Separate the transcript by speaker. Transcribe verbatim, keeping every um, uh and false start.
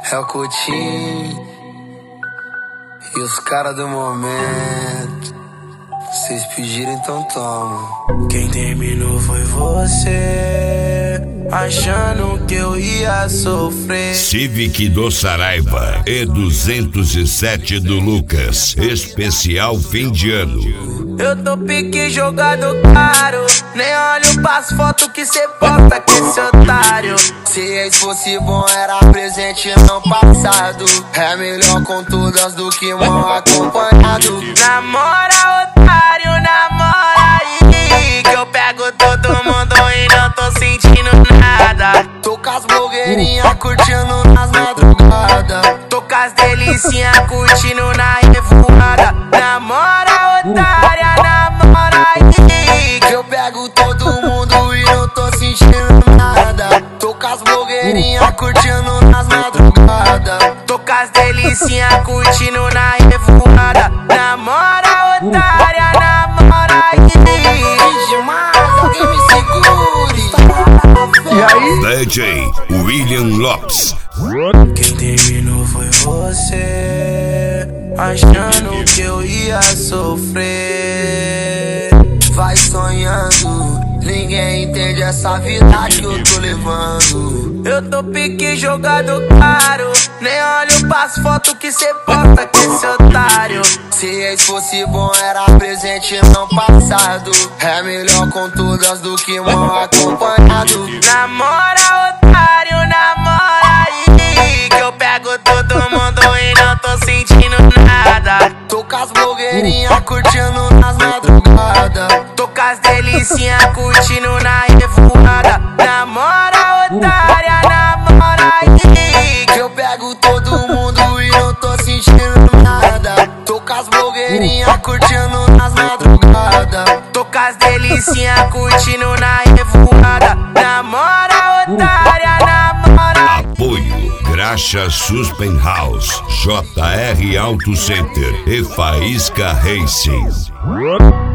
Speaker 1: É o Coutinho e os caras do momento. Vocês pediram, então toma.
Speaker 2: Quem terminou foi você, achando que eu ia sofrer.
Speaker 3: Civic do Saraiva e duzentos e sete do Lucas, especial fim de ano.
Speaker 2: Eu tô pique jogado caro, nem olho pras fotos que cê posta com esse otário.
Speaker 1: Se ex fosse bom era presente não passado. É melhor com todas do que mal acompanhado.
Speaker 2: Namora otário, namora aí, que eu pego todo mundo e não tô sentindo nada.
Speaker 1: Tô com as blogueirinhas curtindo nas madrugadas.
Speaker 2: Tô com as delicinhas curtindo na revoada. Namora otária, namora aí,
Speaker 1: que eu pego todo mundo e não tô sentindo nada. Tô com as blogueirinhas curtindo nas madrugadas.
Speaker 2: Tô com as delicinhas curtindo na revoada. Namora otária, namora aí.
Speaker 1: Demais, alguém me segure.
Speaker 3: E aí? D J William Lopes.
Speaker 2: Quem terminou foi você, achando que eu ia sofrer.
Speaker 1: Vai sonhando, ninguém entende essa vida que eu tô levando.
Speaker 2: Eu tô pique jogado caro, nem olho pras fotos que cê posta com esse otário.
Speaker 1: Se ex fosse bom era presente não passado. É melhor com todas do que mal acompanhado.
Speaker 2: Namora otário, namora aí, que eu pego todo mundo e não tô sentindo nada.
Speaker 1: Tô com as blogueirinhas curtindo nas madrugadas.
Speaker 2: Tô com as delicinhas curtindo na revoada. Namora otária, namora aí,
Speaker 1: que eu pego todo mundo e não tô sentindo nada. Tô com as blogueirinhas curtindo nas madrugadas.
Speaker 2: Tô com as delicinhas curtindo na revoada. Namora otária, namora aí.
Speaker 3: Apoio Graxa Suspen House, J R Auto Center e Faísca Racing.